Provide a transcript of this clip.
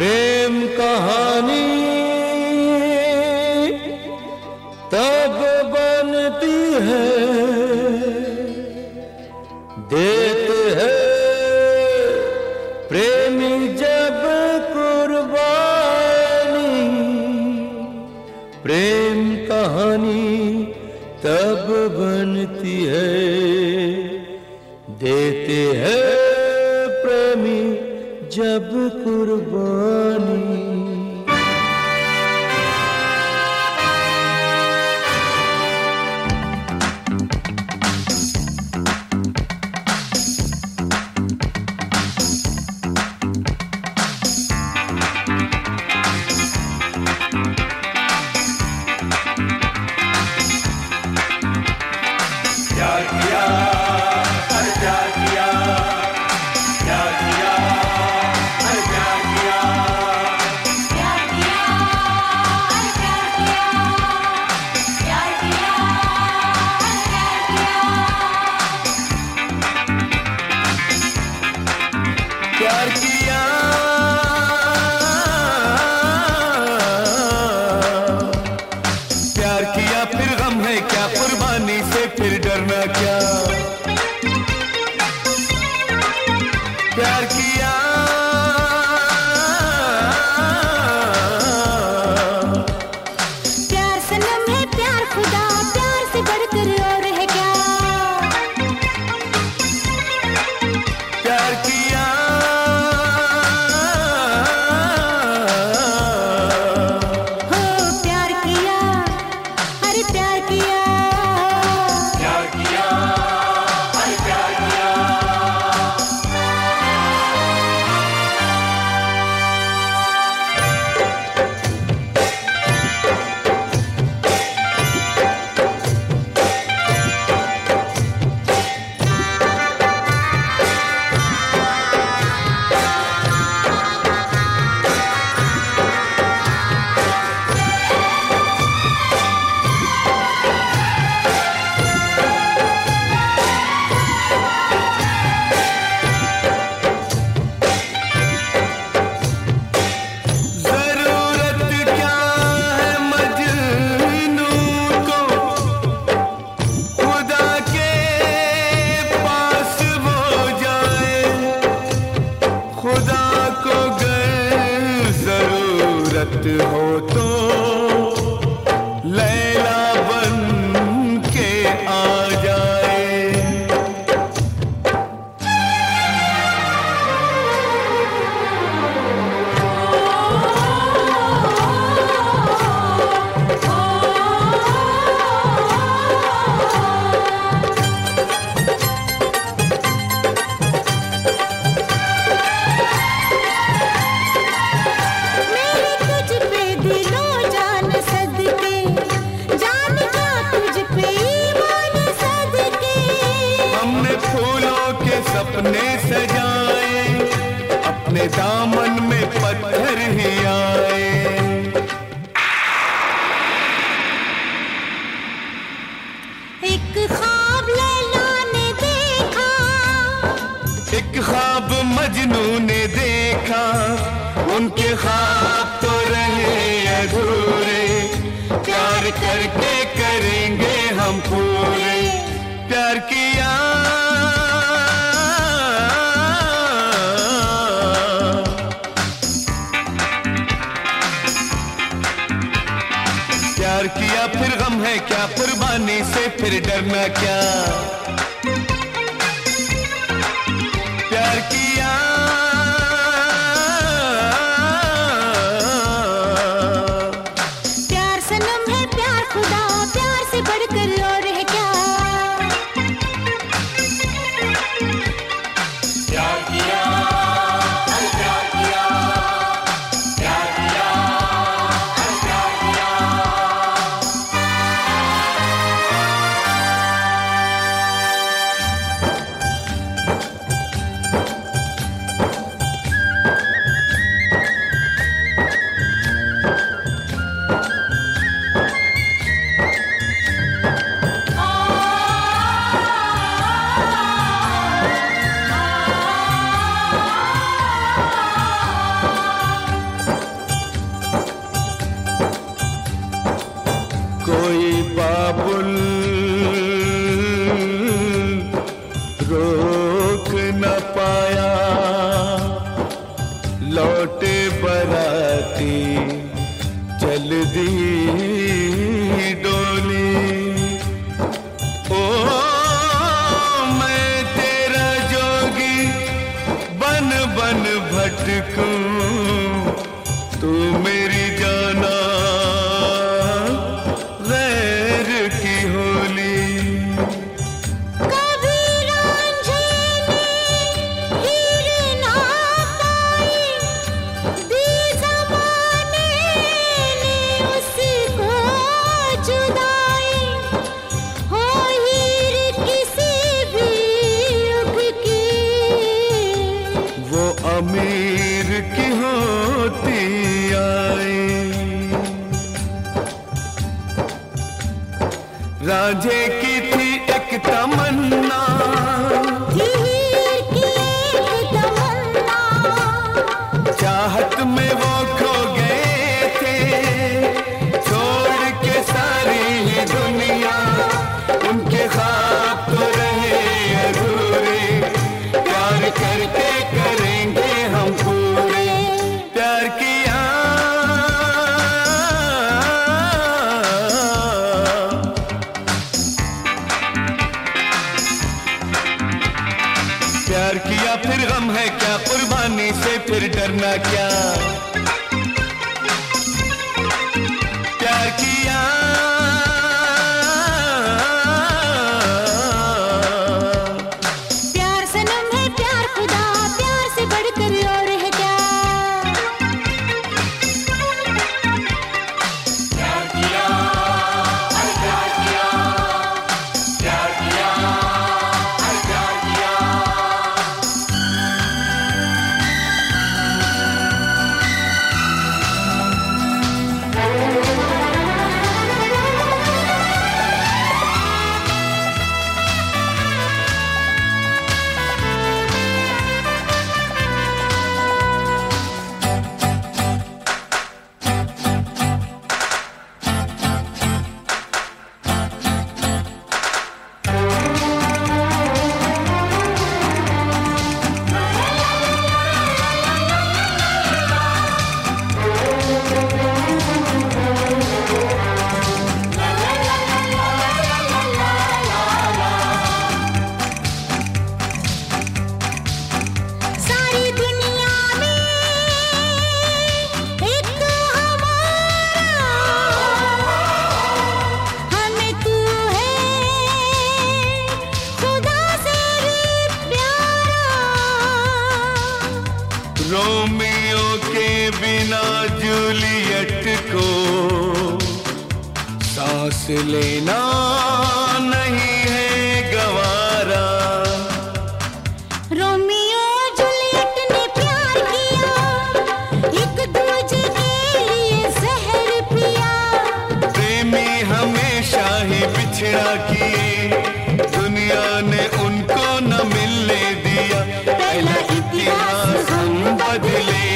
प्रेम कहानी तब बनती है, देते हैं प्रेमी जब कुर्बानी। प्रेम कहानी तब बनती है, देते हैं प्रेमी जब कुर्बानी। प्यार किया, हर प्यार किया, प्यार किया, हर प्यार किया, प्यार किया, हर प्यार किया, प्यार किया, हर प्यार किया। प्यार किया, प्यार किया, फिर गम है क्या, कुर्बानी से फिर डरना क्या। प्यार किया, प्यार सनम है, प्यार खुदा, प्यार से बढ़कर और है क्या। प्यार किया, हो प्यार किया, अरे प्यार किया। प्यार किया, हर प्यार किया। जरूरत क्या है मजनू को, खुदा के पास वो जाए। खुदा को गर जरूरत हो तो लैला बन के आ जाए। मेरे तुझ पे दिलो जान सदके, जान का तुझ पे ईमान सदके। हमने फूलों के सपने सजाए, अपने दामन में पत्थर ही आए। एक ख्वाब लैला ने देखा, एक ख्वाब मजनू ने देखा, उनके ख्वाब तो रहे अधूरे। प्यार करके करेंगे हम पूरे। प्यार किया, प्यार किया, फिर गम है क्या, कुर्बानी से फिर डरना क्या। प्यार किया, प्यार सनम है, प्यार खुदा, प्यार से बढ़कर और है क्या। प्यार किया, हर प्यार किया, प्यार किया, हर प्यार किया। अटकूं तू मेरी जाना गैर की होली। कभी रांझे ने हीर ना पाई, दी ज़माने ने उसको जुदाई, हो हीर किसी भी युग की, वो अमीर की होती आई। रांझे की थी एक तमन्ना, हीर की एक तमन्ना, चाहत में वो खो गए थे, छोड़ के सारी ही दुनिया। उनके ख्वाब तो रहे अधूरे, प्यार करके करेंगे हम पूरे। प्यार किया प्यार किया फिर गम है क्या, कुर्बानी से फिर डरना क्या। प्यार किया प्यार सनम है प्यार खुदा, प्यार से बढ़कर और है क्या। प्यार किया, अरे प्यार किया, प्यार किया, अरे प्यार किया। सारी दुनिया में एक हमारा, हमें तू है खुदा से भी प्यारा। रोमियो के बिना जूलियट को सांस लेना नहीं है गवारा। रोमियो जूलियट ने प्यार किया, एक दूजे के लिए जहर पिया। प्रेमी हमेशा ही बिछड़ा किए, दुनिया ने उनको न मिलने दिया। पहला इतिहास हम बदले